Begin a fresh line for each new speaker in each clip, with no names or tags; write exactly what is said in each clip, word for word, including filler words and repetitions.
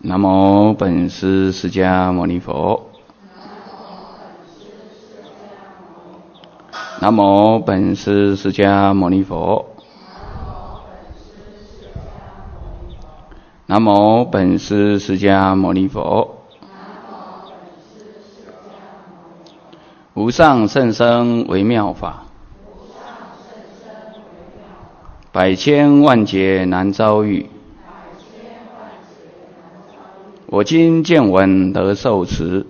南无本师释迦牟尼佛。南无本师释迦牟尼佛。南无本师释迦牟尼佛。无上甚深微妙法，百千万劫难遭遇。我今见闻得受持，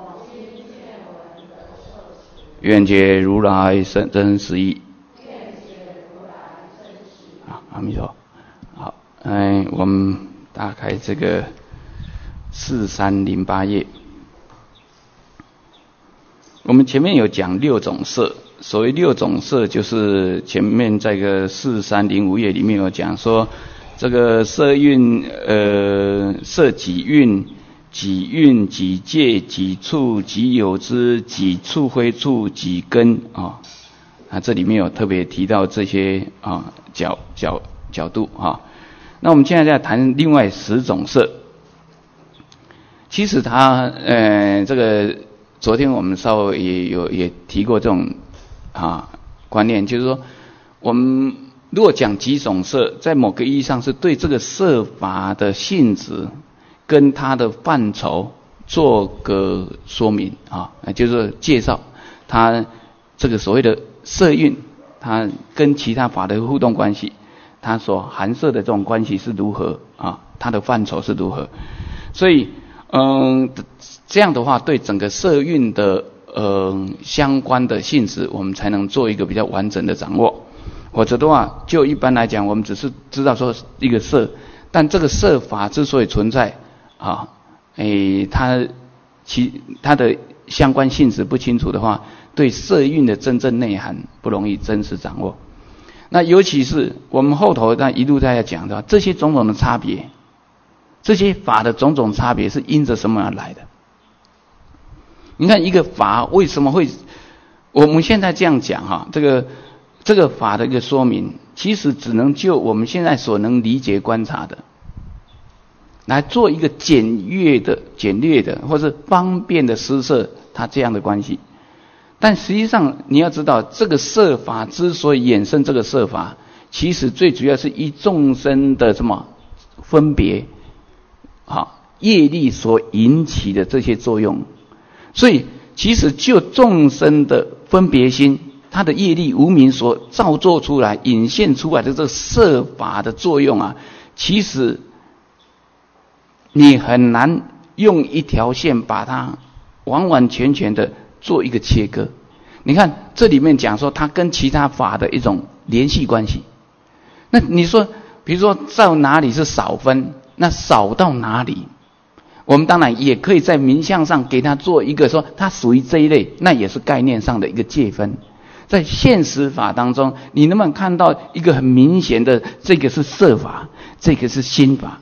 愿解如来真真实义。好，阿弥陀。好，哎，我们打开这个四三零八页。我们前面有讲六种色，所谓六种色，就是前面在个四三零五页里面有讲说，这个色蕴，呃，色己蕴、己蕴、己界、己处、己有之、己处非处、己根啊，啊，这里面有特别提到这些啊角角角度啊。那我们现在再谈另外十种色，其实它呃这个。昨天我们稍微也有也提过这种啊观念，就是说，我们如果讲几种色，在某个意义上是对这个色法的性质跟它的范畴做个说明啊，就是介绍它这个所谓的色蕴，它跟其他法的互动关系，它所含摄的这种关系是如何啊，它的范畴是如何，所以嗯。这样的话，对整个色蕴的呃相关的性质，我们才能做一个比较完整的掌握。否则的话，就一般来讲，我们只是知道说一个色，但这个色法之所以存在啊，诶，它其它的相关性质不清楚的话，对色蕴的真正内涵不容易真实掌握。那尤其是我们后头那一路在讲的这些种种的差别，这些法的种种差别是因着什么而来的？你看一个法为什么会，我们现在这样讲哈，这个这个法的一个说明，其实只能就我们现在所能理解观察的，来做一个简略的、简略的，或是方便的施设它这样的关系。但实际上你要知道，这个摄法之所以衍生这个摄法，其实最主要是依众生的什么分别，好业力所引起的这些作用。所以，其实就众生的分别心，他的业力无明所造作出来、引现出来的这个摄法的作用啊，其实你很难用一条线把它完完全全的做一个切割。你看这里面讲说，它跟其他法的一种联系关系。那你说，比如说到哪里是少分，那少到哪里？我们当然也可以在名相上给它做一个说它属于这一类，那也是概念上的一个界分。在现实法当中，你能不能看到一个很明显的，这个是色法，这个是心法？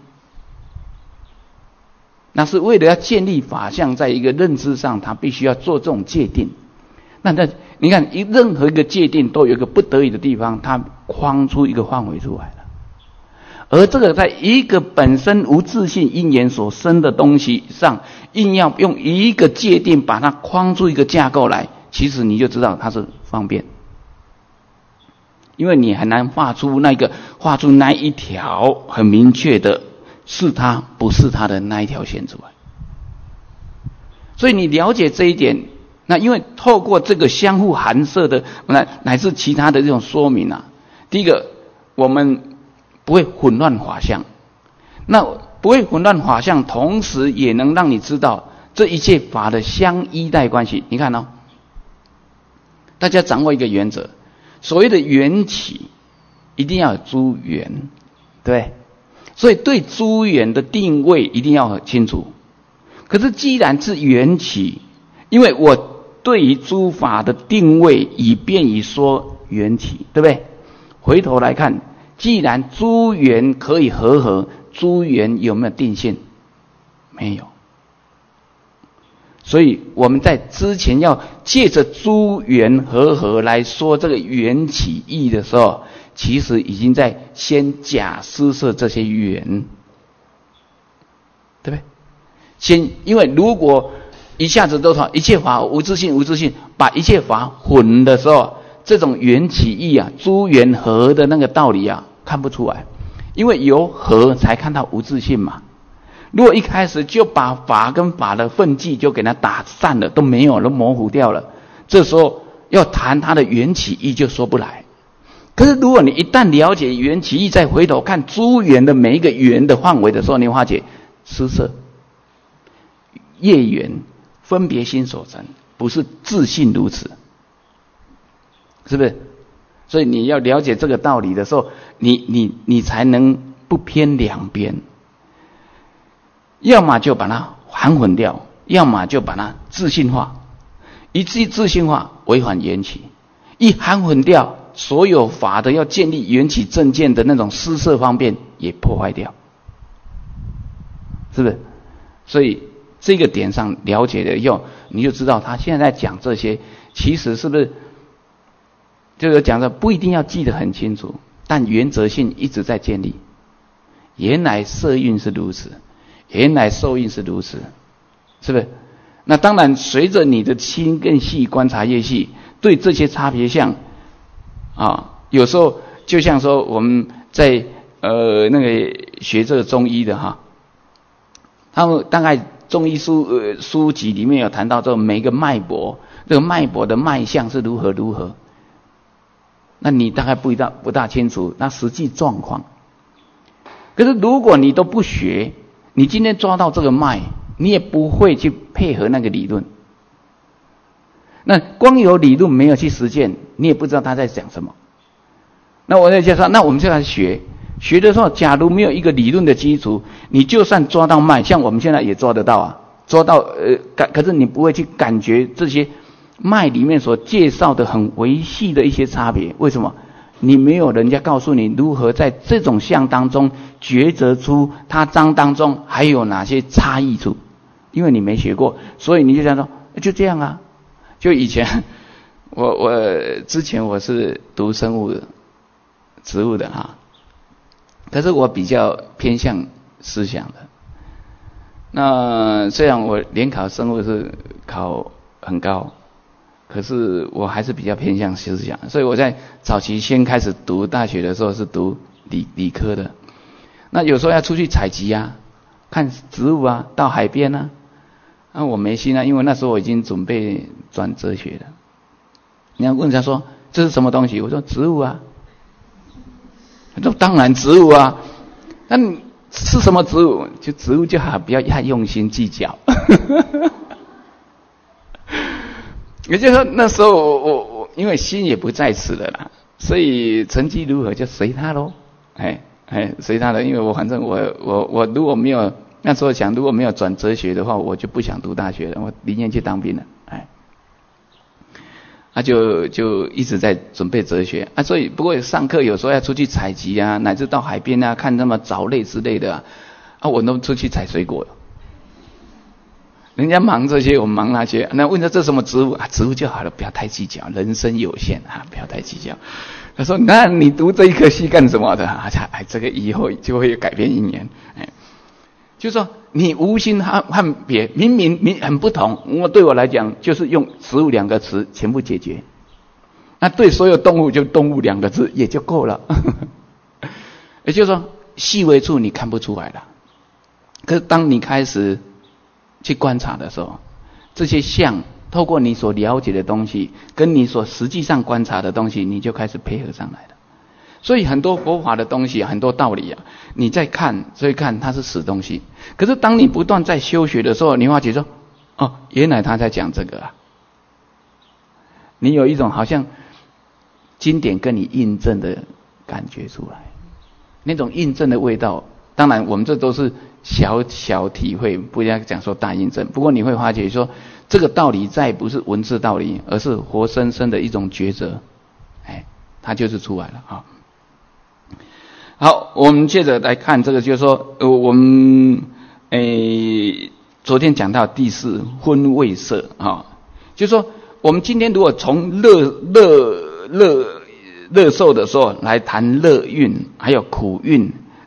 那是为了要建立法相，在一个认知上，它必须要做这种界定。那那你看，一任何一个界定都有一个不得已的地方，它框出一个范围出来了。而这个在一个本身无自性因缘所生的东西上，硬要用一个界定把它框出一个架构来，其实你就知道它是方便，因为你很难画出那个画出那一条很明确的是它不是它的那一条线出来。所以你了解这一点，那因为透过这个相互含摄的乃乃至其他的这种说明啊，第一个我们不会混乱法相，那不会混乱法相，同时也能让你知道这一切法的相依赖关系。你看哦，大家掌握一个原则，所谓的缘起一定要有诸缘，对，所以对诸缘的定位一定要很清楚。可是既然是缘起，因为我对于诸法的定位以便于说缘起，对不对？回头来看，既然诸缘可以和合，诸缘有没有定性？没有。所以我们在之前要借着诸缘和合来说这个缘起义的时候，其实已经在先假施设这些缘， 对不对？先，因为如果一下子都说一切法无自性无自性，把一切法混的时候，这种缘起义啊，诸缘合的那个道理啊，看不出来，因为有合才看到无自性嘛。如果一开始就把法跟法的分际就给它打散了，都没有，都模糊掉了，这时候要谈它的缘起义就说不来。可是如果你一旦了解缘起义，再回头看诸缘的每一个缘的范围的时候，你会发觉失色、业缘、分别心所成，不是自性如此，是不是？所以你要了解这个道理的时候，你你你才能不偏两边。要么就把它含混掉，要么就把它自性化。一自自性化违反缘起，一含混掉，所有法的要建立缘起正见的那种施设方便也破坏掉，是不是？所以这个点上了解了以后，你就知道他现在在讲这些，其实是不是就是讲的不一定要记得很清楚，但原则性一直在建立。原来色蕴是如此，原来受蕴是如此，是不是？那当然随着你的心更细，观察越细，对这些差别相啊，有时候就像说我们在呃那个学这个中医的哈，他们大概中医书呃书籍里面有谈到这每个脉搏，这个脉搏的脉象是如何如何，那你大概不大不大清楚那实际状况。可是如果你都不学，你今天抓到这个脉，你也不会去配合那个理论。那光有理论没有去实践，你也不知道他在讲什么。那我在介绍，那我们现在学学的时候，假如没有一个理论的基础，你就算抓到脉，像我们现在也抓得到啊，抓到呃感，可是你不会去感觉这些脉里面所介绍的很微细的一些差别。为什么？你没有人家告诉你如何在这种相当中抉择出它章当中还有哪些差异处，因为你没学过，所以你就想说就这样啊。就以前我我之前我是读生物的植物的哈，可是我比较偏向思想的。那虽然我联考生物是考很高，可是我还是比较偏向思想，所以我在早期先开始读大学的时候是读理理科的。那有时候要出去采集啊，看植物啊，到海边啊，那、啊、我没心啊，因为那时候我已经准备转哲学了。你要问他说这是什么东西，我说植物啊，他说当然植物啊，那你是什么植物？就植物就好，不要太用心计较。也就是说那时候我我我因为心也不在此了啦，所以成绩如何就随他咯，哎哎随他的，因为我反正我我我如果没有那时候想如果没有转哲学的话，我就不想读大学了，我宁愿去当兵了，哎，他、啊、就就一直在准备哲学啊，所以不过上课有时候要出去采集啊，乃至到海边啊看那么藻类之类的啊，啊我都出去采水果了。人家忙这些，我们忙那些。那问他这什么植物啊？植物就好了，不要太计较，人生有限啊，不要太计较。他说：“那你读这一科系干什么的？”啊，哎，这个以后就会改变一年。哎，就说你无心和和别，明明明很不同。我对我来讲，就是用植物两个词全部解决。那对所有动物就动物两个字也就够了。也就是说，细微处你看不出来了。可是当你开始去观察的时候，这些相透过你所了解的东西跟你所实际上观察的东西，你就开始配合上来了。所以很多佛法的东西，很多道理啊，你在看所以看它是死东西，可是当你不断在修学的时候，你会发觉说哦，原来他在讲这个啊。你有一种好像经典跟你印证的感觉出来，那种印证的味道。当然我们这都是小小体会，不要讲说大印证。不过你会发觉说，这个道理再不是文字道理，而是活生生的一种抉择，哎，它就是出来了啊。好，我们接着来看这个，就是说，呃，我们诶昨天讲到第四分位色啊，就是说，我们今天如果从乐乐乐乐受的时候来谈乐蕴，还有苦蕴。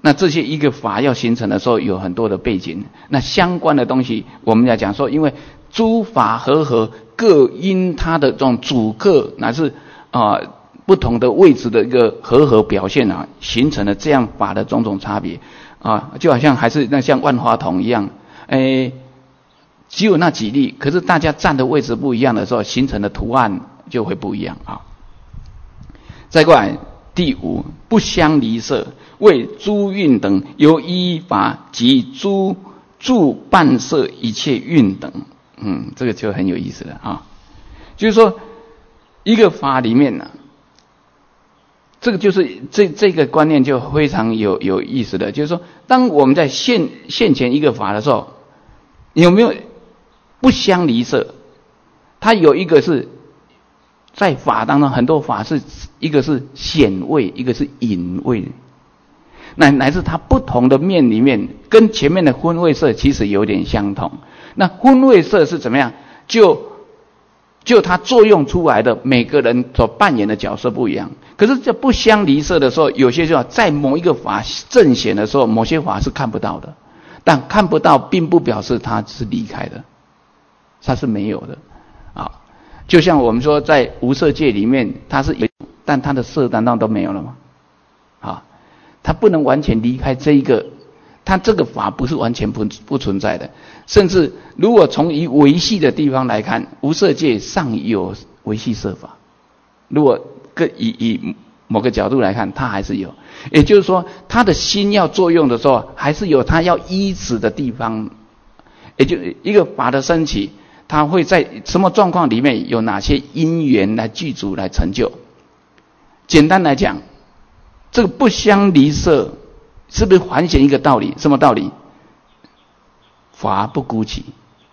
那这些一个法要形成的时候，有很多的背景。那相关的东西，我们要讲说，因为诸法和合，各因它的这种主客乃是啊、呃、不同的位置的一个和合表现啊，形成了这样法的种种差别啊，就好像还是那像万花筒一样，诶，只有那几粒，可是大家站的位置不一样的时候，形成的图案就会不一样啊。再过来第五，不相离色，为诸蕴等由依法及诸住伴色一切蕴等。嗯，这个就很有意思了啊。就是说，一个法里面呢、啊，这个就是这这个观念就非常有有意思的，就是说，当我们在现现前一个法的时候，有没有不相离色？它有一个是在法当中，很多法是一个是显位，一个是隐位，乃乃至它不同的面里面，跟前面的分位色其实有点相同。那分位色是怎么样？就就它作用出来的每个人所扮演的角色不一样。可是这不相离色的时候，有些时候在某一个法正显的时候，某些法是看不到的，但看不到并不表示它是离开的，它是没有的啊。就像我们说在无色界里面，它是有，但它的色难道都没有了吗？啊，它不能完全离开这一个，它这个法不是完全不不存在的。甚至如果从以维系的地方来看，无色界尚有维系色法，如果个以以某个角度来看，它还是有。也就是说，它的心要作用的时候，还是有它要依止的地方。也就一个法的升起，它会在什么状况里面有哪些因缘来具足来成就？简单来讲，这个不相离色是不是还显一个道理？什么道理？法不孤起，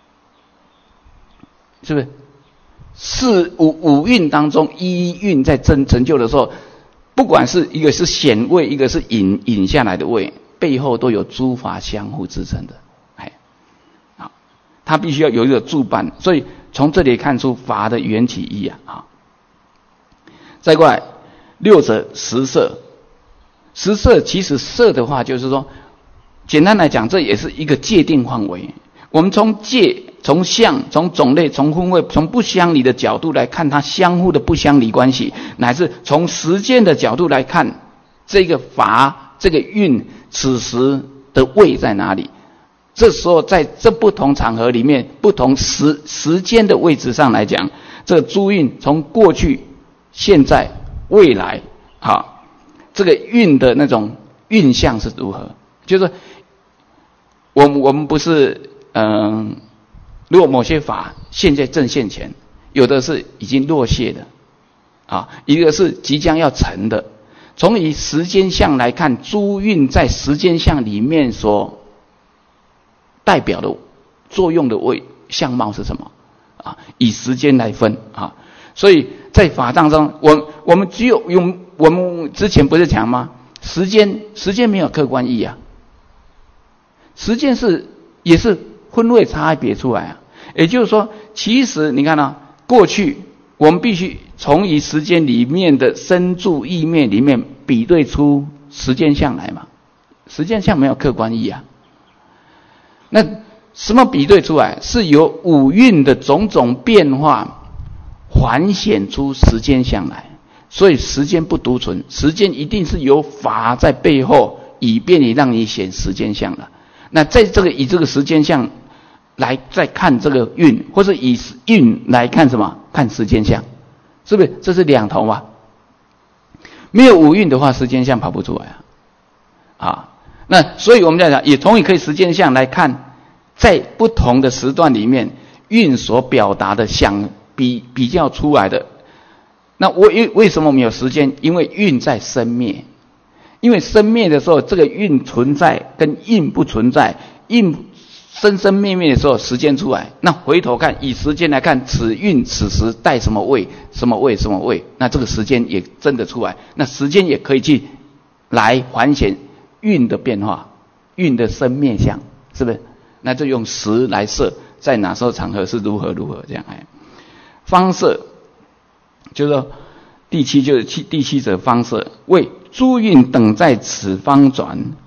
是不是？是五五蕴当中一蕴在真成就的时候，不管是一个是显位，一个是隐隐下来的位，背后都有诸法相互支撑的。哎，好，它必须要有一个助伴，所以从这里看出法的缘起义啊。好，再过来六者十色，十色其实色的话，就是说，简单来讲，这也是一个界定范围。我们从界、从相、从种类、从分位、从不相离的角度来看它相互的不相离关系，乃至从时间的角度来看这个法、这个蕴此时的位在哪里。这时候在这不同场合里面，不同时时间的位置上来讲，这个诸蕴从过去、现在、未来，好，这个蕴的那种蕴相是如何？就是我们我们不是嗯，如果某些法现在正现前，有的是已经落谢的啊，一个是即将要成的。从以时间相来看，诸蕴在时间相里面所代表的作用的位相貌是什么啊？以时间来分啊，所以在法当中，我我们只有用我们之前不是讲吗？时间时间没有客观意啊，时间是也是分位差别出来啊。也就是说，其实你看啊，过去我们必须从以时间里面的深住意面里面比对出时间相来嘛。时间相没有客观意啊。那什么比对出来？是由五蕴的种种变化还显出时间相来。所以时间不独存，时间一定是有法在背后，以便你让你显时间相的。那在这个以这个时间相来再看这个蕴，或者以蕴来看什么？看时间相，是不是？这是两头嘛？没有五蕴的话，时间相跑不出来啊！啊，那所以我们在讲，也同样可以时间相来看，在不同的时段里面，蕴所表达的相比比较出来的。那我为什么没有时间？因为蕴在生灭，因为生灭的时候，这个蕴存在跟蕴不存在，蕴生生灭灭的时候，时间出来。那回头看，以时间来看，此蕴此时带什么位，什么位，什么位，那这个时间也真的出来。那时间也可以去来还显蕴的变化，蕴的生灭相，是不是？那就用时来设，在哪时候场合是如何如何这样哎，方色。就是说，第七就是七第七者方色，为诸蕴等在此方转，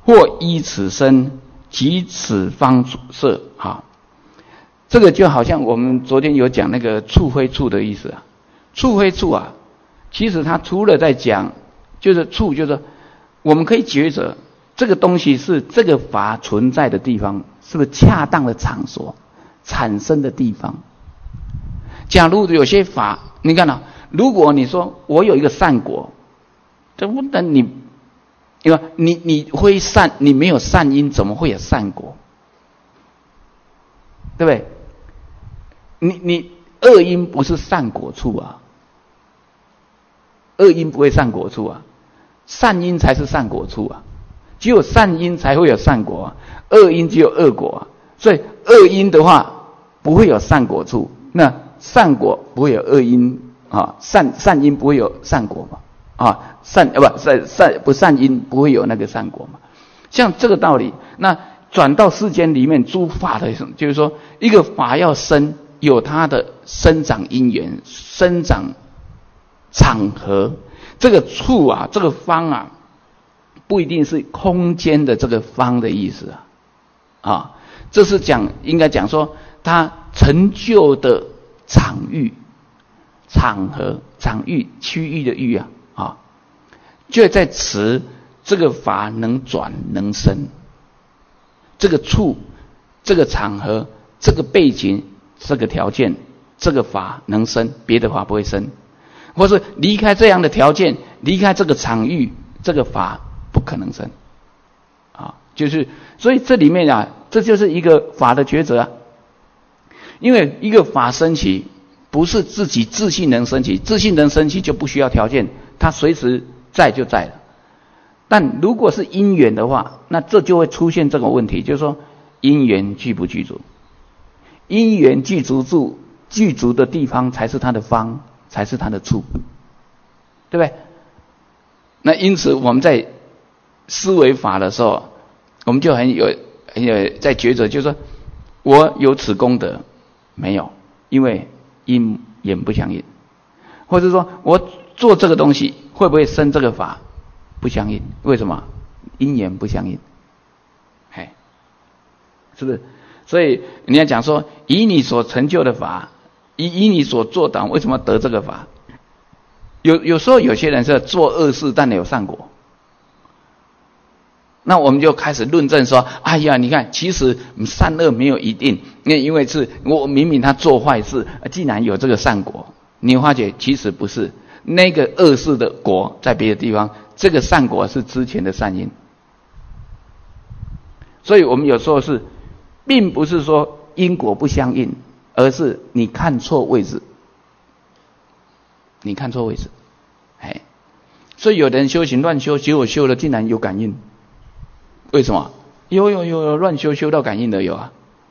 或依此身及此方色。哈，这个就好像我们昨天有讲那个触非触的意思啊。触非触啊，其实它除了在讲，就是触，就是我们可以抉择这个东西是这个法存在的地方，是不是恰当的场所产生的地方。假如有些法，你看啊，如果你说我有一个善果，这不能你，因为你你会善，你没有善因，怎么会有善果？对不对？你你恶因不是善果处啊，恶因不会善果处啊，善因才是善果处啊。只有善因才会有善果啊，恶因只有恶果啊。所以恶因的话不会有善果处，那善果不会有恶因啊，善善因不会有善果嘛啊，善呃不善善不善因不会有那个善果嘛。像这个道理，那转到世间里面诸法的，就是说一个法要生，有它的生长因缘、生长场合。这个处啊，这个方啊，不一定是空间的这个方的意思啊，啊，这是讲应该讲说它成就的场域、场合、场域、区域的域啊，啊，就在此这个法能转能生，这个处、这个场合、这个背景、这个条件，这个法能生，别的法不会生。或是离开这样的条件，离开这个场域，这个法不可能生啊，就是所以这里面啊，这就是一个法的抉择啊。因为一个法升起，不是自己自信能升起，自信能升起就不需要条件，它随时在就在了。但如果是因缘的话，那这就会出现这个问题，就是说因缘具不具足，因缘具足住具足的地方才是它的方，才是它的处，对不对？那因此我们在思维法的时候，我们就很有很有在抉择，就是说我有此功德没有？因为因缘不相应，或者说我做这个东西会不会生这个法？不相应。为什么？因缘不相应。嘿，是不是？所以你要讲说，以你所成就的法，以以你所做的，为什么得这个法？有有时候有些人是做恶事，但有善果。那我们就开始论证说，哎呀，你看，其实善恶没有一定，那因为是我明明他做坏事，竟然有这个善果，你发觉其实不是，那个恶事的果在别的地方，这个善果是之前的善因。所以我们有时候是，并不是说因果不相应，而是你看错位置，你看错位置，哎，所以有的人修行乱修，结果修了竟然有感应。为什么？有有有有乱修修到感应的有啊。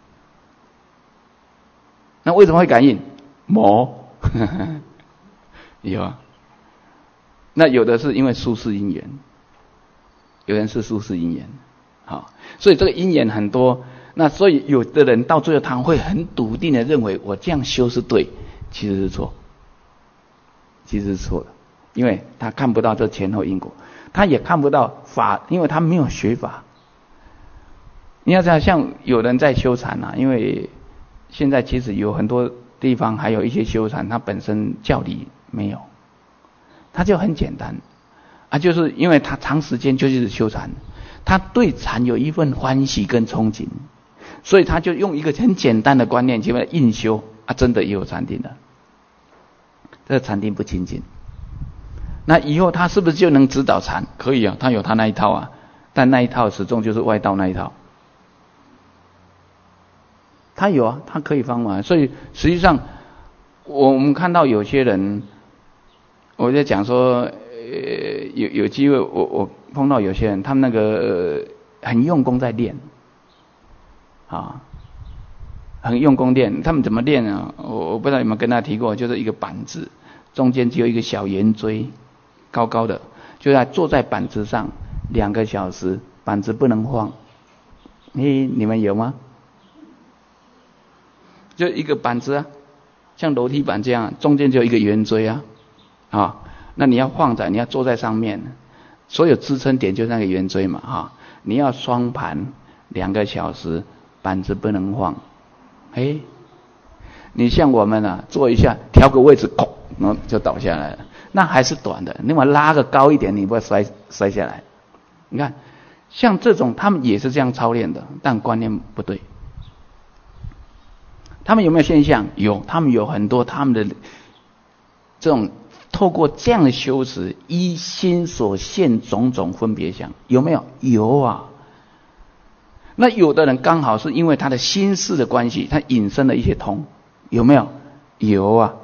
那为什么会感应？魔有啊。那有的是因为殊世因缘，有人是殊世因缘，好，所以这个因缘很多。那所以有的人到最后他会很笃定的认为我这样修是对，其实是错，其实是错的，因为他看不到这前后因果，他也看不到法，因为他没有学法。你要知道，像有人在修禅啊，因为现在其实有很多地方还有一些修禅，它本身教理没有，它就很简单啊，就是因为他长时间就是修禅，他对禅有一份欢喜跟憧憬，所以他就用一个很简单的观念，结果硬修啊，真的也有禅定了。这个禅定不清净，那以后他是不是就能指导禅？可以啊，他有他那一套啊，但那一套始终就是外道那一套。他有啊，他可以方法，所以实际上我们看到有些人，我在讲说，呃，有有机会我我碰到有些人，他们那个、呃、很用功在练，啊，很用功练，他们怎么练啊？我我不知道有没有跟他提过，就是一个板子，中间只有一个小圆锥，高高的，就在坐在板子上两个小时，板子不能晃。你你们有吗？就一个板子啊，像楼梯板这样，中间就有一个圆锥啊，啊，那你要晃在，你要坐在上面，所有支撑点就那个圆锥嘛，哈、啊， 你要双盘两个小时，板子不能晃。哎，你像我们啊，做一下调个位置，哐，然后就倒下来了，那还是短的。另外拉个高一点，你不要摔摔下来。你看，像这种他们也是这样操练的，但观念不对。他们有没有现象？有，他们有很多他们的这种透过这样的修持，依心所现种种分别相，有没有？有啊。那有的人刚好是因为他的心事的关系，他引申了一些通，有没有？有啊。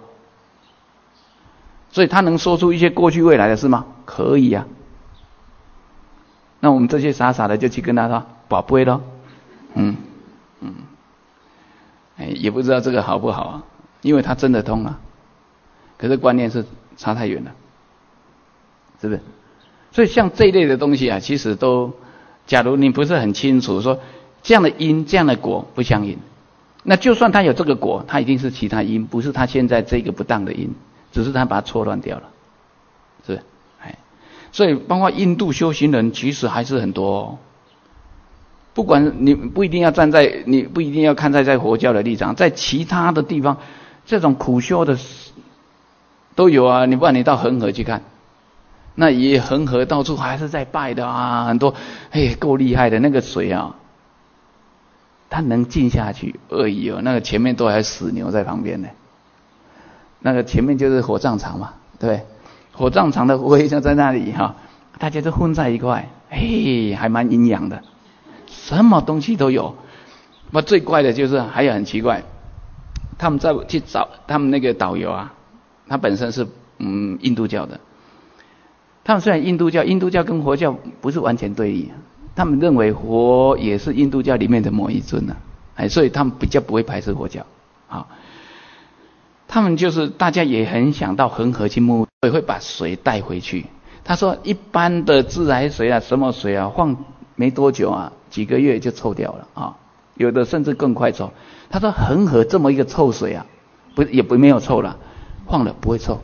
所以他能说出一些过去未来的事吗？可以啊。那我们这些傻傻的就去跟他说宝贝咯，嗯嗯，哎，也不知道这个好不好啊，因为他真的通啊，可是观念是差太远了，是不是？所以像这一类的东西啊，其实都，假如你不是很清楚说这样的因这样的果不相应，那就算他有这个果，他一定是其他因，不是他现在这个不当的因，只是他把它错乱掉了，是不是？哎，所以包括印度修行人其实还是很多哦。不管你不一定要站在，你不一定要看在在佛教的立场，在其他的地方，这种苦修的都有啊。你不然你到恒河去看，那也恒河到处还是在拜的啊，很多，嘿，够厉害的那个水啊，它能进下去而已哦。那个前面都还死牛在旁边呢，那个前面就是火葬场嘛，对不对？火葬场的灰就在那里哈、啊，大家都混在一块，嘿，还蛮营养的。什么东西都有，那最怪的就是还有很奇怪，他们在去找他们那个导游啊，他本身是嗯印度教的，他们虽然印度教，印度教跟佛教不是完全对立，他们认为佛也是印度教里面的某一尊啊，哎，所以他们比较不会排斥佛教，好，他们就是大家也很想到恒河去沐浴，所以会把水带回去。他说一般的自来水啊，什么水啊，放没多久啊，几个月就臭掉了啊，有的甚至更快臭。他说恒河这么一个臭水啊，不也不没有臭了，放了不会臭。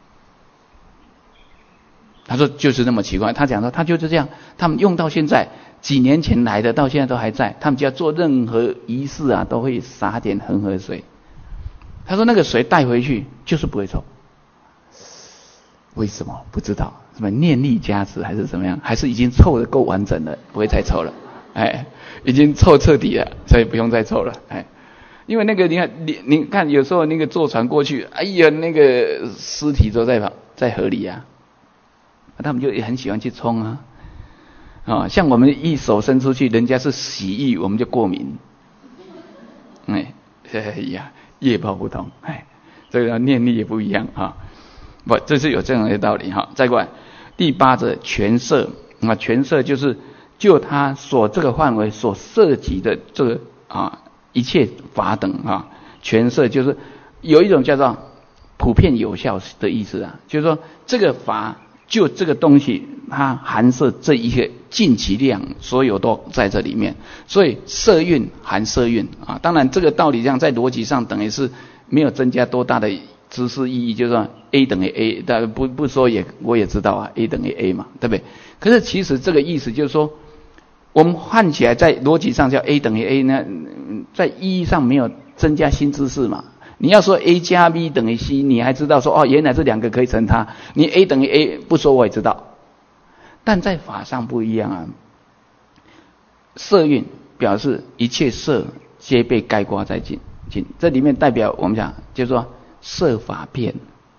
他说就是那么奇怪，他讲说他就是这样，他们用到现在，几年前来的到现在都还在，他们只要做任何仪式啊，都会洒点恒河水。他说那个水带回去就是不会臭，为什么？不知道，什么念力加持还是怎么样，还是已经臭得够完整了，不会再臭了，哎，已经臭彻底了，所以不用再臭了，哎，因为那个你看你你看有时候那个坐船过去，哎呀，那个尸体都在在河里啊，他们就也很喜欢去冲啊，啊，像我们一手伸出去，人家是洗浴，我们就过敏，哎，哎呀，业报不同，哎，这个念力也不一样啊。不，这是有这样的道理哈。再过来，第八者全摄啊，全摄就是就他所这个范围所涉及的这个啊一切法等啊，全摄就是有一种叫做普遍有效的意思啊，就是说这个法就这个东西它含摄这一个尽其量，所有都在这里面，所以摄蕴含摄蕴啊。当然这个道理这样在逻辑上等于是没有增加多大的知识意义，就是说 A 等于 A， 但不不说也我也知道啊 ，A 等于 A 嘛，对不对？可是其实这个意思就是说，我们看起来在逻辑上叫 A 等于 A 呢，在意义上没有增加新知识嘛。你要说 A 加 B 等于 C， 你还知道说哦，原来这两个可以乘它。你 A 等于 A 不说我也知道，但在法上不一样啊。摄蕴表示一切摄皆被概括在尽尽，这里面代表我们讲就是说。摄法遍，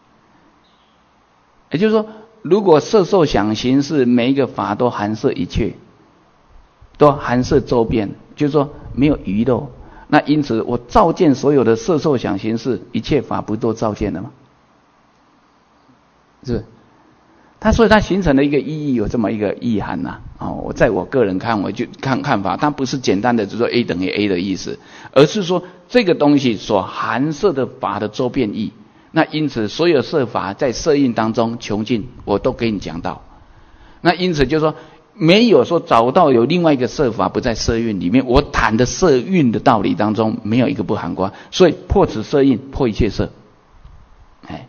也就是说，如果摄受想行识每一个法都含摄一切，都含摄周遍，就是说没有遗漏。那因此，我照见所有的摄受想行识，一切法不都照见了吗？是不是？它所以它形成了一个意义，有这么一个意涵呐、啊。哦，我在我个人看，我就看看法，它不是简单的就说 A 等于 A 的意思，而是说这个东西所含摄的法的周遍义。那因此，所有摄法在摄蕴当中穷尽，我都给你讲到。那因此就是说，没有说找到有另外一个摄法不在摄蕴里面，我谈的摄蕴的道理当中没有一个不含括，所以破此摄蕴，破一切摄。哎。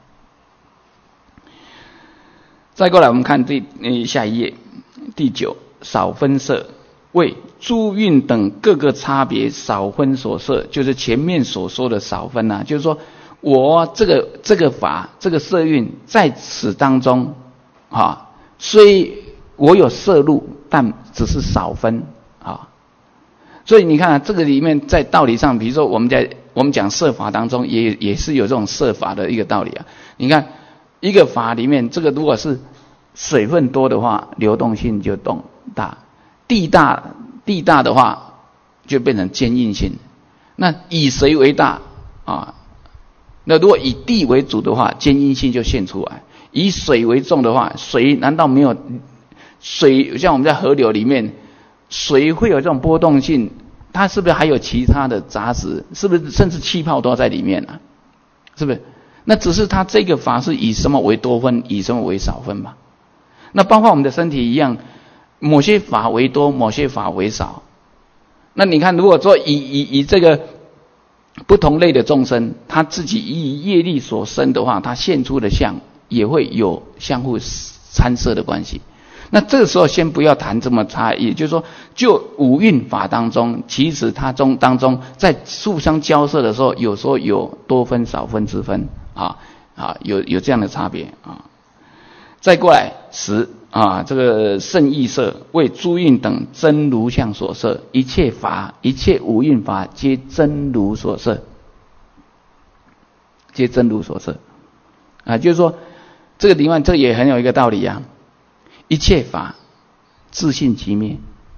再过来，我们看第呃下一页，第九少分摄为诸蕴等各个差别少分所摄，就是前面所说的少分啊，就是说我这个这个法这个色蕴在此当中啊，虽我有摄入，但只是少分啊。所以你看啊，这个里面在道理上，比如说我们在我们讲摄法当中也也是有这种摄法的一个道理啊。你看一个法里面，这个如果是水分多的话，流动性就动大；地大地大的话，就变成坚硬性。那以谁为大啊？那如果以地为主的话，坚硬性就现出来；以水为重的话，水难道没有水？像我们在河流里面。水会有这种波动性，它是不是还有其他的杂质？是不是甚至气泡都在里面啊？是不是？那只是它这个法是以什么为多分，以什么为少分嘛？那包括我们的身体一样，某些法为多，某些法为少。那你看，如果说以以以这个不同类的众生，他自己以业力所生的话，他现出的相也会有相互参摄的关系。那这个时候先不要谈这么差异，就是说就五蕴法当中，其实它中当中在互相交涉的时候，有时候有多分少分之分啊啊，有有这样的差别啊。再过来十啊，这个胜义摄为诸蕴等真如相所摄，一切法一切五蕴法皆真如所摄，皆真如所摄啊，就是说这个地方这也很有一个道理啊。一切法自性即灭，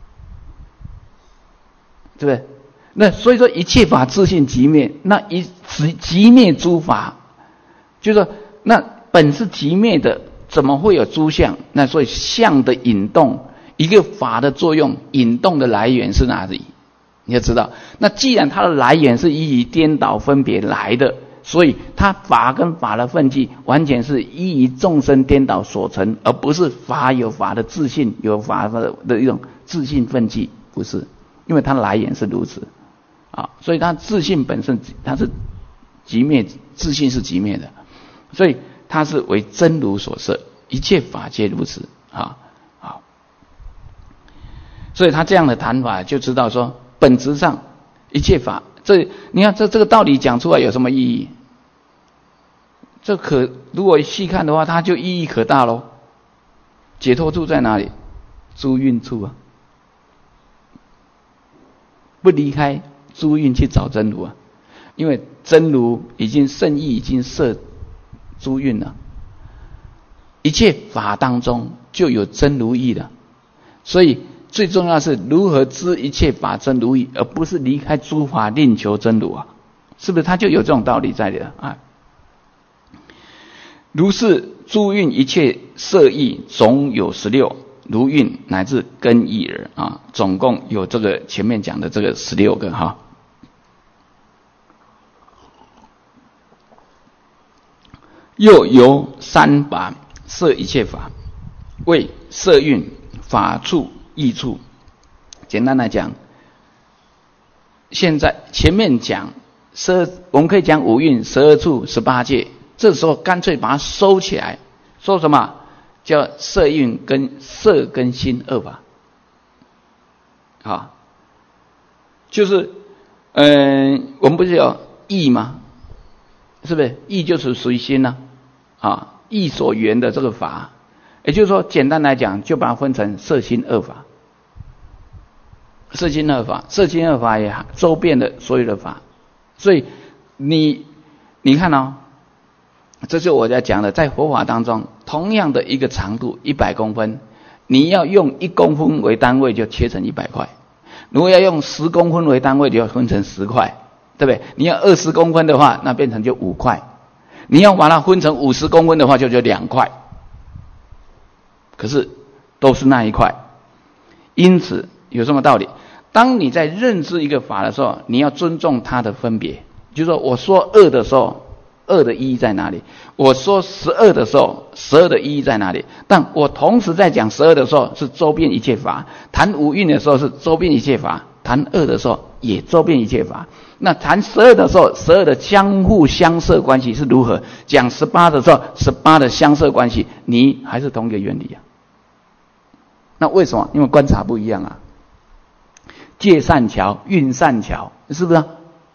对不对？那所以说一切法自性即灭，那一即灭诸法，就是说那本是即灭的，怎么会有诸相？那所以相的引动，一个法的作用，引动的来源是哪里？你要知道，那既然它的来源是依于颠倒分别来的。所以它法跟法的分际完全是依于众生颠倒所成，而不是法有法的自性，有法的的一种自性分际，不是，因为它来源是如此啊，所以它自性本身它是即灭，自性是即灭的，所以它是为真如所摄，一切法皆如此啊啊，所以他这样的谈法就知道说，本质上一切法。这你看这这个道理讲出来有什么意义？这可如果细看的话，它就意义可大咯。解脱处在哪里？诸蕴处啊，不离开诸蕴去找真如啊，因为真如已经圣意已经摄诸蕴了，一切法当中就有真如意的，所以。最重要是如何知一切法真如意，而不是离开诸法另求真如啊，是不是？它就有这种道理在的啊。如是诸蕴一切色意总有十六，如蕴乃至根意耳啊，总共有这个前面讲的这个十六个哈。又由三法摄一切法，为色蕴法处。益处，简单来讲，现在前面讲十二，我们可以讲五蕴、十二处、十八界，这时候干脆把它收起来，说什么叫色蕴跟色跟心二法，啊，就是嗯、呃，我们不是有意吗？是不是意就是属于心呢？啊，啊，意所缘的这个法。也就是说，简单来讲，就把它分成色心二法。色心二法，色心二法也周遍的所有的法。所以你你看哦，这是我在讲的，在佛法当中，同样的一个长度一百公分，你要用一公分为单位，就切成一百块；如果要用十公分为单位，就要分成十块，对不对？你要二十公分的话，那变成就五块；你要把它分成五十公分的话，就就两块。可是都是那一块，因此有什么道理？当你在认知一个法的时候，你要尊重它的分别。就是说，我说二的时候，二的意义在哪里？我说十二的时候，十二的意义在哪里？但我同时在讲十二的时候是周遍一切法，谈五蕴的时候是周遍一切法，谈二的时候也周遍一切法。那谈十二的时候，十二的相互相摄关系是如何？讲十八的时候，十八的相摄关系，你还是同一个原理啊。那为什么？因为观察不一样啊。 借善巧、运善巧，是不是啊？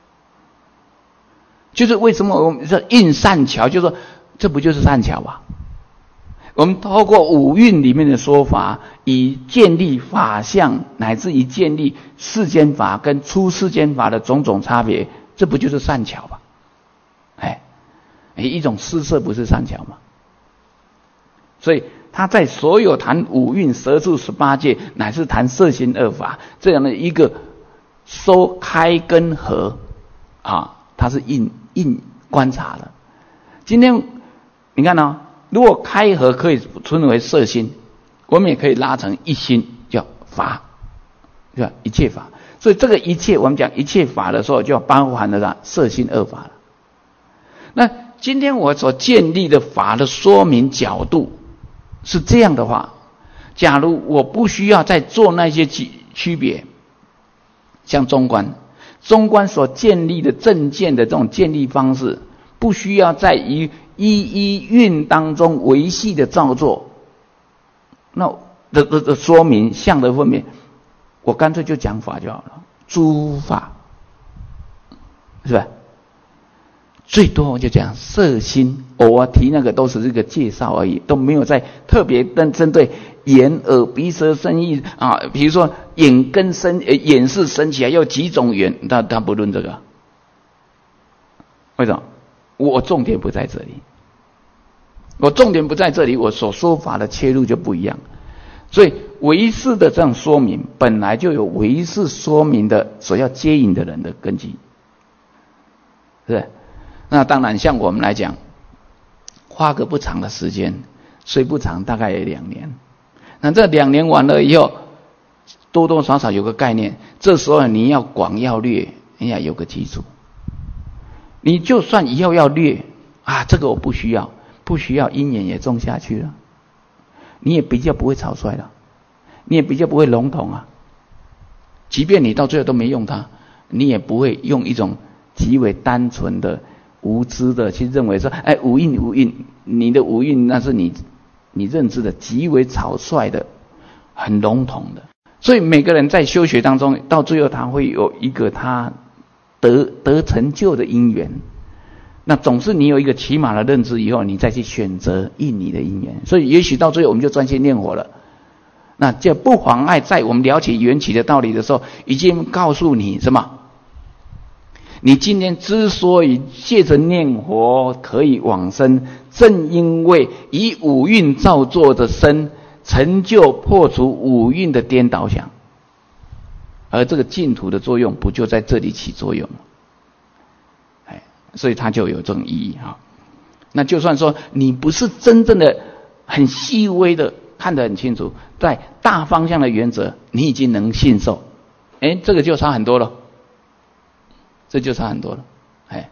就是为什么我们说运善巧，就是说这不就是善巧吧？我们透过五蕴里面的说法，以建立法相，乃至于建立世间法跟出世间法的种种差别，这不就是善巧吧？哎，一种施设不是善巧吗？所以他在所有谈五蕴、十处、十八界，乃至谈色心二法这样的一个收开跟合啊，它是印印观察的。今天你看哦，如果开合可以称为色心，我们也可以拉成一心，叫法，对吧？一切法。所以这个一切，我们讲一切法的时候，就包含了色心二法了。那今天我所建立的法的说明角度是这样的话，假如我不需要再做那些区别，像中观，中观所建立的正见的这种建立方式，不需要在于一一运当中维系的造作，那的的的说明相的分别，我干脆就讲法就好了，诸法，是吧？最多我就讲色心，偶尔提那个都是这个介绍而已，都没有在特别针针对眼耳鼻舌身意啊，比如说眼根生呃眼是生起来要几种眼，他他不论这个，为什么？我重点不在这里，我重点不在这里，我所说法的切入就不一样。所以唯识的这样说明，本来就有唯识说明的所要接引的人的根基，是不是？那当然，像我们来讲，花个不长的时间，虽不长，大概也两年。那这两年完了以后，多多少少有个概念。这时候你要广要略，你要有个基础。你就算以后要略啊，这个我不需要，不需要因缘也种下去了，你也比较不会草率了，你也比较不会笼统啊。即便你到最后都没用它，你也不会用一种极为单纯的无知的去认为说，哎，五蕴五蕴，你的五蕴那是你你认知的极为草率的，很笼统的。所以每个人在修学当中，到最后他会有一个他得得成就的因缘。那总是你有一个起码的认知以后，你再去选择应你的因缘。所以也许到最后我们就专心念佛了。那这不妨碍在我们了解缘起的道理的时候，已经告诉你什么？你今天之所以借着念佛可以往生，正因为以五蕴造作的身，成就破除五蕴的颠倒想，而这个净土的作用不就在这里起作用吗？哎，所以它就有这种意义哈。那就算说你不是真正的很细微的看得很清楚，在大方向的原则你已经能信受，哎，这个就差很多了。这就差很多了，哎，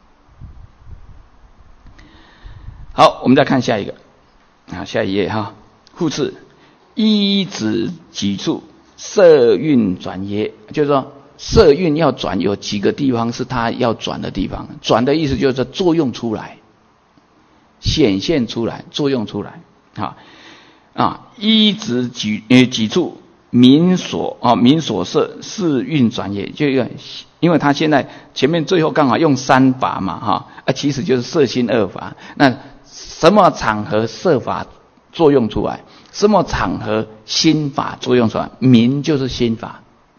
好，我们再看下一个，啊，下一页哈，复次，依止几处，色蕴转耶，就是说色蕴要转有几个地方是它要转的地方，转的意思就是作用出来，显现出来，作用出来，啊啊，依止几呃几处。民所啊，民所摄是运转也，就因为他现在前面最后刚好用三法嘛，哈啊，其实就是色心二法。那什么场合色法作用出来？什么场合心法作用出来？民就是心法，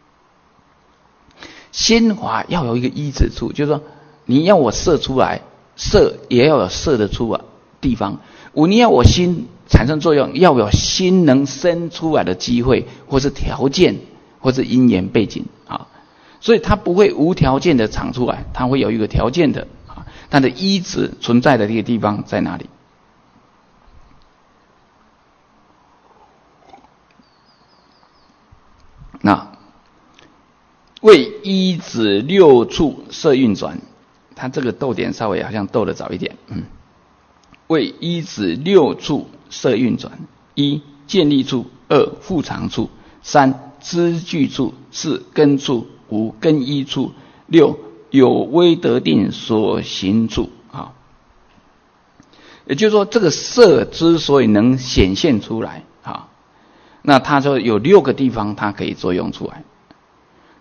心法要有一个依止处，就是说你要我摄出来，摄也要有摄得出的地方。我你要我心产生作用，要有心能生出来的机会，或是条件，或是因缘背景啊，所以它不会无条件的产出来，它会有一个条件的啊，它的依止存在的这个地方在哪里？那为依止六处色运转，它这个逗点稍微好像逗得早一点，嗯。为依止六处色运转：一、建立处；二、复常处；三、知具处；四、根处；五、根依处；六、有威得定所行处。啊，也就是说，这个色之所以能显现出来，啊，那它说有六个地方它可以作用出来。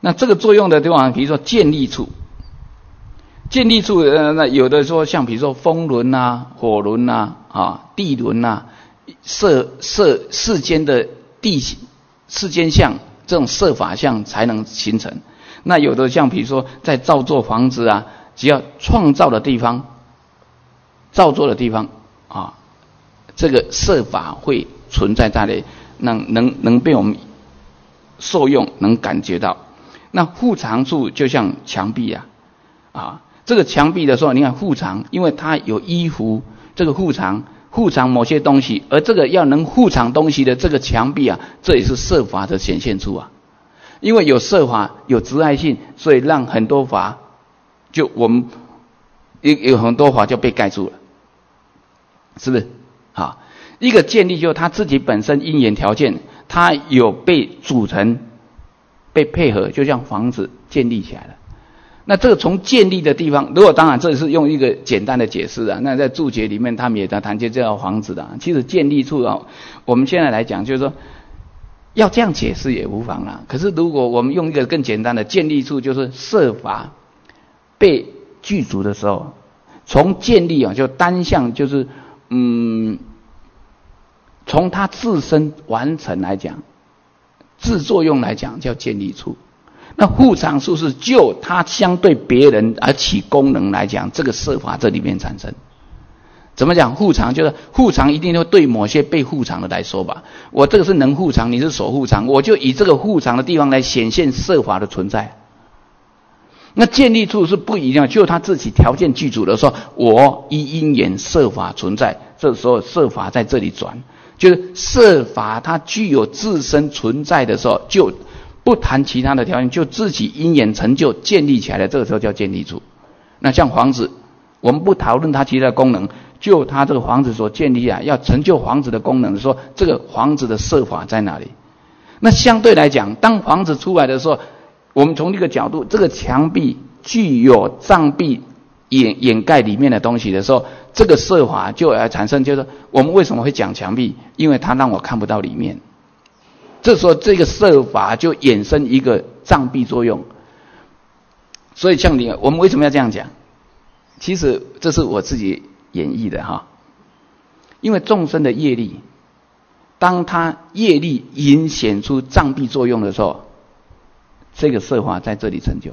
那这个作用的地方，比如说建立处，建立处呃，那有的说像比如说风轮啊、火轮啊、啊地轮啊，色色世间的地世间相这种色法相才能形成。那有的像比如说在造作房子啊，只要创造的地方、造作的地方啊，这个色法会存在那里，能能能被我们受用，能感觉到。那护常处就像墙壁啊，啊，这个墙壁的时候，你看护常，因为它有依附这个护常，护常某些东西，而这个要能护常东西的这个墙壁啊，这也是色法的显现处啊。因为有色法有执爱性，所以让很多法就我们有有很多法就被盖住了，是不是？啊，一个建立就是它自己本身因缘条件，它有被组成、被配合，就像房子建立起来了。那这个从建立的地方，如果当然这是用一个简单的解释啊，那在注解里面他们也在谈及这套房子的。其实建立处啊，我们现在来讲就是说，要这样解释也无妨啦。可是如果我们用一个更简单的建立处，就是色法被具足的时候，从建立啊，就单向就是嗯，从它自身完成来讲，自作用来讲叫建立处。那护常处是就它相对别人而起功能来讲，这个色法这里面产生。怎么讲护常？就是护常一定会对某些被护常的来说吧，我这个是能护常，你是守护常，我就以这个护常的地方来显现色法的存在。那建立处是不一样，就它自己条件具足的时候，我依因缘色法存在，这时候色法在这里转，就是色法它具有自身存在的时候，就不谈其他的条件，就自己因缘成就建立起来的，这个时候叫建立处。那像房子，我们不讨论它其他的功能，就它这个房子所建立啊，要成就房子的功能的时候，这个房子的色法在哪里？那相对来讲，当房子出来的时候，我们从这个角度，这个墙壁具有障壁掩掩盖里面的东西的时候，这个色法就要产生，就是我们为什么会讲墙壁？因为它让我看不到里面。这时候这个色法就衍生一个障壁作用。所以像你，我们为什么要这样讲？其实这是我自己演绎的哈。因为众生的业力，当他业力引显出障壁作用的时候，这个色法在这里成就。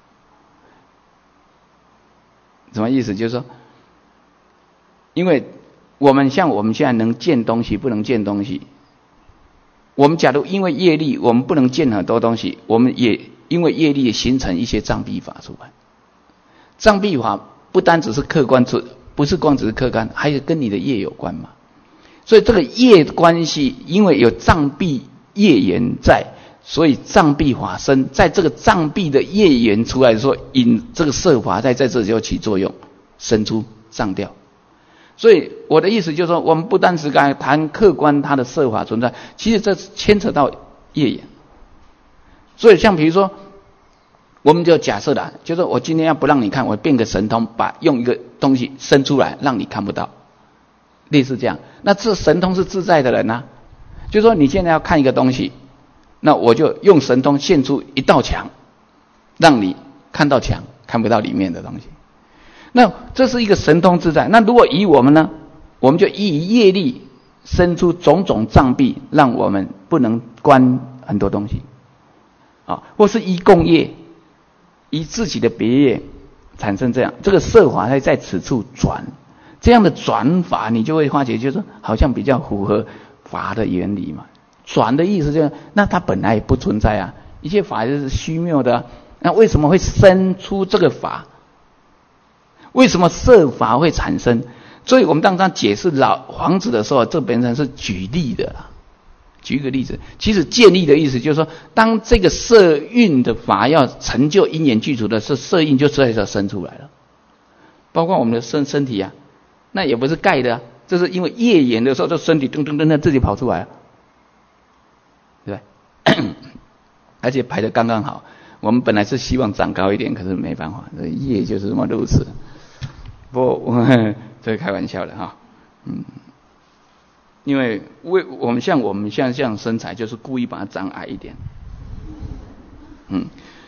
什么意思？就是说，因为我们像我们现在能见东西，不能见东西。我们假如因为业力，我们不能见很多东西，我们也因为业力形成一些障壁法出来。障壁法不单只是客观，不是光只是客观，还有跟你的业有关嘛。所以这个业关系，因为有障壁业缘在，所以障壁法生，在这个障壁的业缘出来的时候，引这个色法在在这里就起作用，生出障调。所以我的意思就是说，我们不单是刚才谈客观它的色法存在，其实这牵扯到业缘。所以像比如说，我们就假设了，就是我今天要不让你看，我变个神通，把用一个东西生出来，让你看不到，类似这样。那这神通是自在的人啊，就是说你现在要看一个东西，那我就用神通现出一道墙，让你看到墙，看不到里面的东西。那这是一个神通自在。那如果以我们呢，我们就以业力生出种种障壁，让我们不能观很多东西啊，或是依共业，以自己的别业产生这样，这个色法在在此处转，这样的转法你就会发觉，就是好像比较符合法的原理嘛。转的意思就是，那它本来也不存在啊，一切法就是虚谬的啊，那为什么会生出这个法？为什么色法会产生？所以我们当常解释老房子的时候，这本身是举例的啦。举一个例子，其实建立的意思就是说，当这个色蕴的法要成就因缘具足的是色蕴就这时候生出来了。包括我们的身身体啊，那也不是盖的啊，这是因为业缘的时候，这身体噔噔噔噔自己跑出来了，对不对？而且排得刚刚好。我们本来是希望长高一点，可是没办法，这业就是这么如此。不过我这是开玩笑的哈，嗯，因为为我们像我们像这样身材，就是故意把它长矮一点，嗯，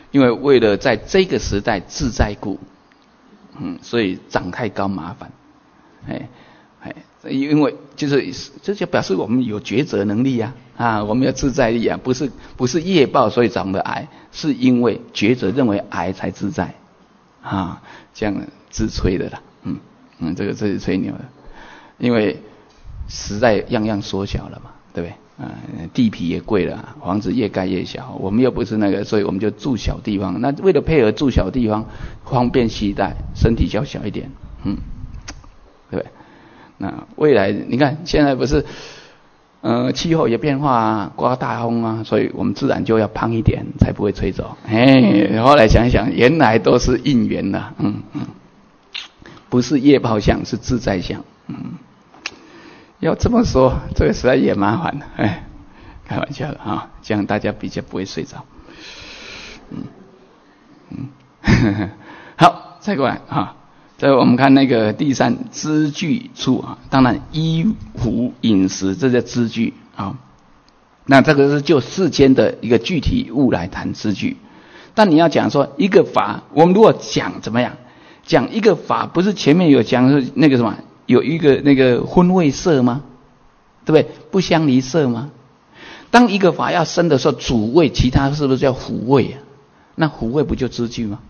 因为为了在这个时代自在故，嗯，所以长太高麻烦，哎哎，因为就是这就表示我们有抉择能力啊，啊，我们有自在力啊，不是不是业报所以长的癌，是因为抉择认为癌才自在，啊，这样自吹的啦，嗯嗯，这个这是吹牛的，因为时代样样缩小了嘛，对不对？啊，地皮也贵了，房子越盖越小，我们又不是那个，所以我们就住小地方。那为了配合住小地方，方便携带，身体较小一点，嗯，对不对？那未来你看现在不是，呃，气候也变化啊，刮大风啊，所以我们自然就要胖一点，才不会吹走。哎，后来想一想，原来都是因缘的，嗯嗯，不是业报相，是自在相，嗯。要这么说，这个实在也麻烦，哎，开玩笑的啊，这样大家比较不会睡着。嗯嗯，呵呵好，再过来啊，再我们看那个第三支具处啊，当然衣服饮食这叫支具啊。那这个是就世间的一个具体物来谈支具，但你要讲说一个法，我们如果讲怎么样，讲一个法，不是前面有讲说那个什么？有一个那个分位色吗？对不对？不相离色吗？当一个法要生的时候，主位，其他是不是叫辅位啊？那辅位不就支具吗？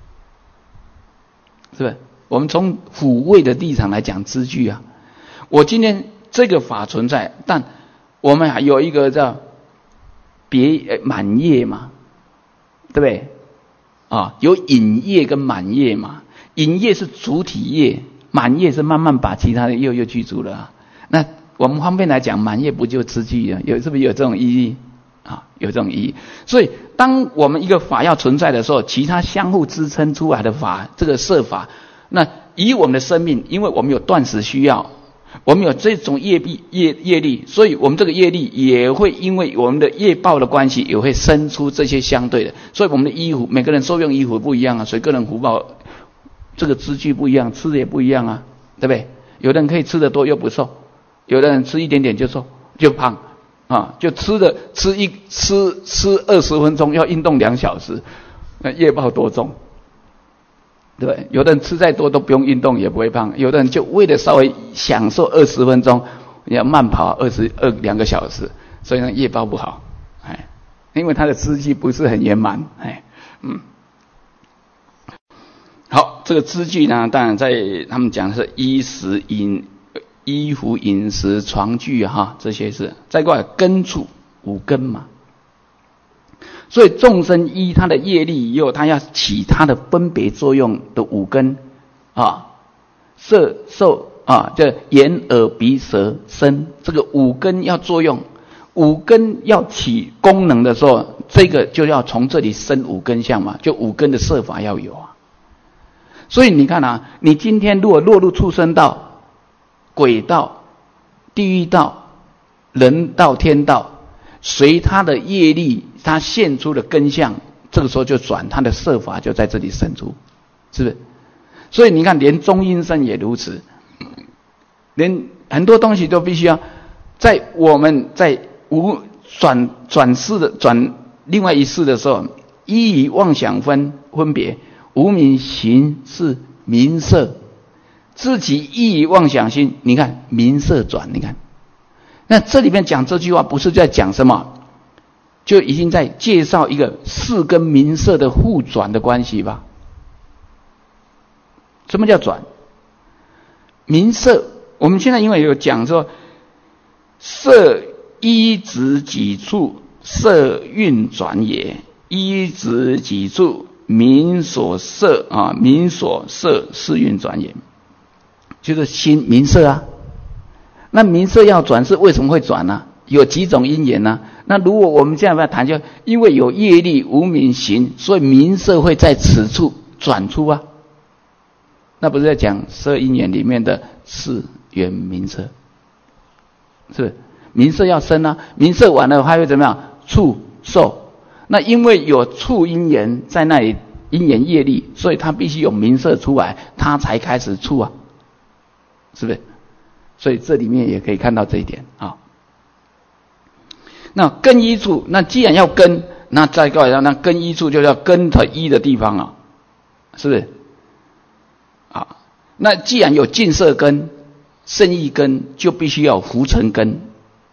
是不是？我们从辅位的立场来讲支具啊。我今天这个法存在，但我们还有一个叫别满业嘛，对不对？啊，有隐业跟满业嘛。隐业是主体业。满业是慢慢把其他的业又具足了、啊，那我们方便来讲，满业不就支具啊？有是不是有这种意义啊？有这种意义。所以，当我们一个法要存在的时候，其他相互支撑出来的法，这个摄法，那以我们的生命，因为我们有断食需要，我们有这种业力业业力，所以我们这个业力也会因为我们的业报的关系，也会生出这些相对的。所以我们的衣服，每个人受用衣服不一样啊，所以个人福报。这个支具不一样，吃的也不一样啊，对不对？有的人可以吃得多又不瘦，有的人吃一点点就瘦就胖啊，就吃的吃一吃吃二十分钟要运动两小时，那业报多重，对不对？有的人吃再多都不用运动也不会胖，有的人就为了稍微享受二十分钟要慢跑二十二两个小时，所以呢业报不好，哎，因为他的支具不是很圆满，哎，嗯。好，这个支具呢，当然在他们讲的是衣食饮、衣服、饮食、床具哈，这些是再过来根处五根嘛。所以众生依他的业力以后，他要起他的分别作用的五根啊，色、受啊，这眼、耳、鼻、舌、身，这个五根要作用，五根要起功能的时候，这个就要从这里生五根相嘛，就五根的摄法要有啊。所以你看啊，你今天如果落入畜生道、鬼道、地狱道、人道、天道，随他的业力，他现出的根相，这个时候就转，他的摄法就在这里生出，是不是？所以你看，连中阴身也如此，连很多东西都必须要在我们在无转转世的转另外一世的时候，依于妄想分分别。无明行是名色，自己依于妄想心，你看名色转，你看，那这里面讲这句话不是在讲什么，就已经在介绍一个色跟名色的互转的关系吧？什么叫转？名色，我们现在因为有讲说，色依止己处，色运转也；依止己处。名所摄啊，名所摄是运转也，就是心名色啊。那名色要转是为什么会转呢、啊？有几种因缘呢、啊？那如果我们这样来谈，就因为有业力无明行，所以名色会在此处转出啊。那不是在讲色因缘里面的次缘名色，是不是？名色要生啊，名色完了还会怎么样？触受。那因为有触因缘在那里，因缘业力，所以它必须有名色出来，它才开始触啊，是不是？所以这里面也可以看到这一点啊。那根依处，那既然要根， 那再过来，那根依处就叫根的依的地方啊，是不是？啊，那既然有净色根、圣意根，就必须要有浮尘根。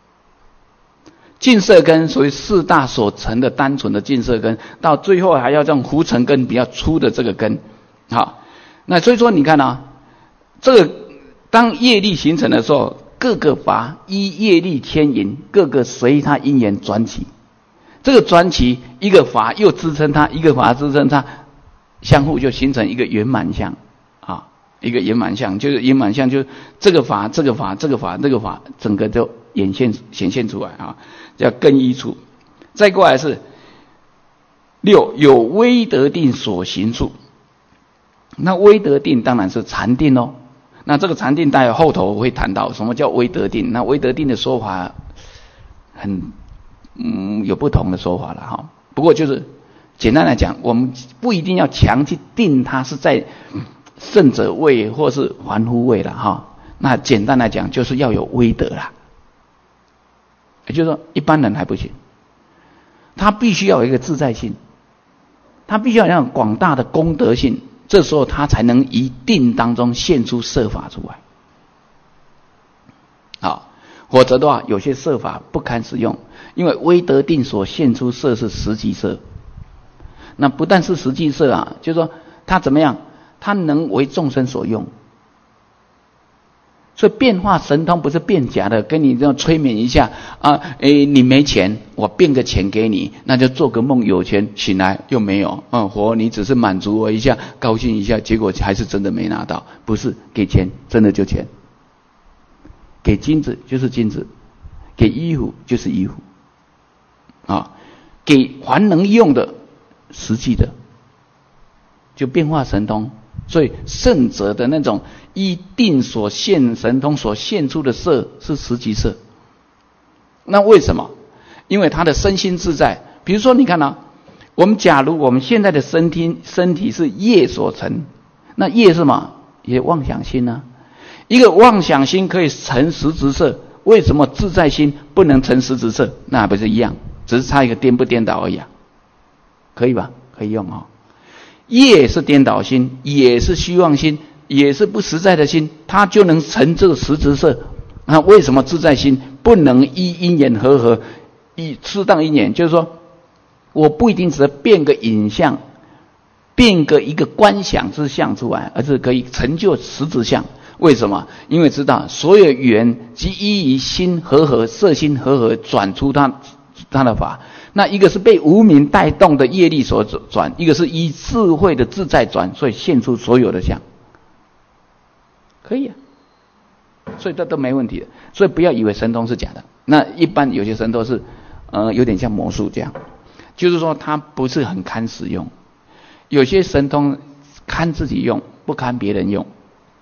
净色根属于四大所成的单纯的净色根，到最后还要这种浮尘根比较粗的这个根。好，那所以说你看啊，这个当业力形成的时候，各个法依业力牵引，各个随它因缘转起。这个转起，一个法又支撑它，一个法支撑它，相互就形成一个圆满相啊，一个圆满相，就是圆满相，就是这个法、这个法、这个法、这个法，整个就显现显现出来啊，叫根依处。再过来是六，有威德定所行处。那威德定当然是禅定哦。那这个禅定，待会后头我会谈到什么叫威德定。那威德定的说法很。嗯，有不同的说法了哈。不过就是简单来讲，我们不一定要强去定它是在圣者位或是凡夫位了哈。那简单来讲，就是要有威德啦。也就是说，一般人还不行，他必须要有一个自在性，他必须要有广大的功德性，这时候他才能一定当中现出色法出来。好，否则的话，有些色法不堪使用。因为威德定所现出色是实际色，那不但是实际色啊，就是说它怎么样，它能为众生所用。所以变化神通不是变假的，跟你这样催眠一下啊，诶，你没钱，我变个钱给你，那就做个梦有钱，醒来又没有，嗯，活你只是满足我一下，高兴一下，结果还是真的没拿到。不是给钱真的就钱，给金子就是金子，给衣服就是衣服。啊，给凡能用的实际的，就变化神通。所以圣者的那种依定所现神通所现出的色是实际色。那为什么？因为他的身心自在。比如说你看啊，我们假如我们现在的身体身体是业所成，那业是什么？也妄想心啊。一个妄想心可以成实质色，为什么自在心不能成实质色？那还不是一样？只是差一个颠不颠倒而已啊，可以吧？可以用啊、哦。业是颠倒心，也是虚妄心，也是不实在的心，它就能成这个实质色。那为什么自在心不能依因缘和合，依适当因缘？就是说，我不一定只是变个影像，变个一个观想之相出来，而是可以成就实质相。为什么？因为知道所有缘即依于心和合、色心和合转出它。他的法，那一个是被无明带动的业力所转，一个是依智慧的自在转，所以现出所有的相，可以啊，所以这都没问题的。所以不要以为神通是假的。那一般有些神通是，呃，有点像魔术这样，就是说它不是很堪使用。有些神通堪自己用，不堪别人用，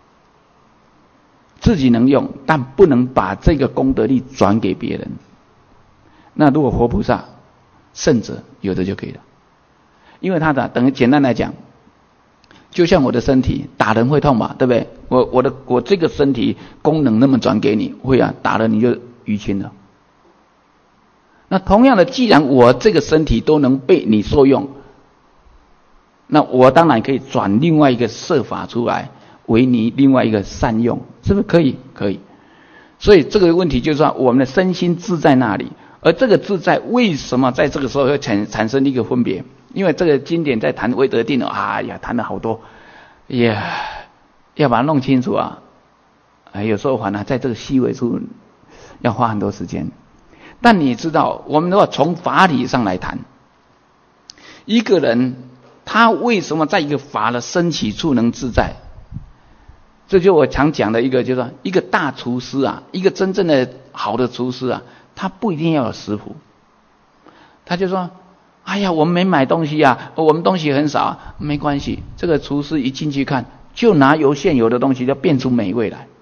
自己能用，但不能把这个功德力转给别人。那如果活菩萨、圣者有的就可以了，因为他的等于简单来讲，就像我的身体打人会痛嘛，对不对？我我的我这个身体功能那么转给你，会啊，打了你就淤青了。那同样的，既然我这个身体都能被你受用，那我当然可以转另外一个色法出来，为你另外一个善用，是不是可以？可以。所以这个问题就是说，我们的身心自在那里。而这个自在为什么在这个时候会产产生一个分别？因为这个经典在谈威德定了，哎呀，谈了好多，呀，要把它弄清楚啊！哎，有时候反而在这个细微处要花很多时间。但你知道，我们如果从法理上来谈，一个人他为什么在一个法的升起处能自在？这就我常讲的一个，就是说一个大厨师啊，一个真正的好的厨师啊。他不一定要有食谱，他就说：“哎呀，我们没买东西啊，我们东西很少啊，没关系。”这个厨师一进去看，就拿有现有的东西，就变出美味来。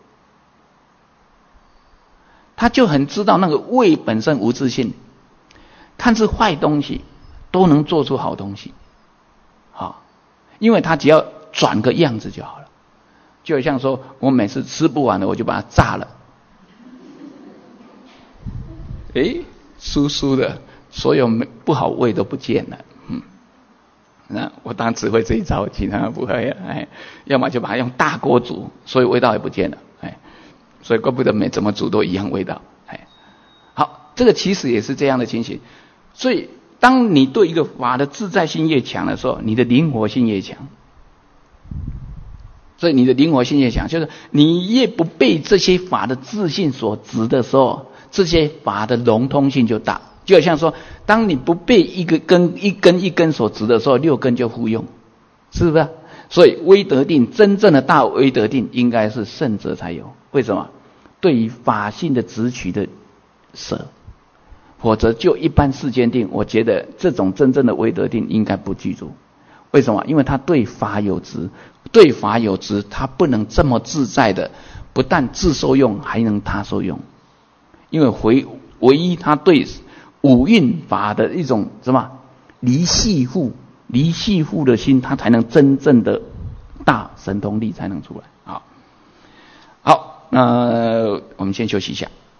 他就很知道那个味本身无自性，看是坏东西都能做出好东西，好，因为他只要转个样子就好了。就像说我每次吃不完了，我就把它炸了。诶，酥酥的， 所有不好味都不见了。嗯，那我当然只会这一招，其他不会。哎，要么就把它用大锅煮，所以味道也不见了。哎，所以怪不得每怎么煮都一样味道。哎，好，这个其实也是这样的情形。所以，当你对一个法的自在性越强的时候，你的灵活性越强。所以你的灵活性越强，就是你越不被这些法的自信所执的时候，这些法的融通性就大。就好像说，当你不被一个根一根一根所执的时候，六根就互用，是不是？所以威德定，真正的大威德定应该是圣者才有。为什么？对于法性的执取的舍，否则就一般世间定，我觉得这种真正的威德定应该不具足。为什么？因为他对法有执，对法有执，他不能这么自在的，不但自受用，还能他受用。因为唯唯一他对五蕴法的一种什么离系缚、离系缚的心，他才能真正的大神通力才能出来。好，好，那我们先休息一下。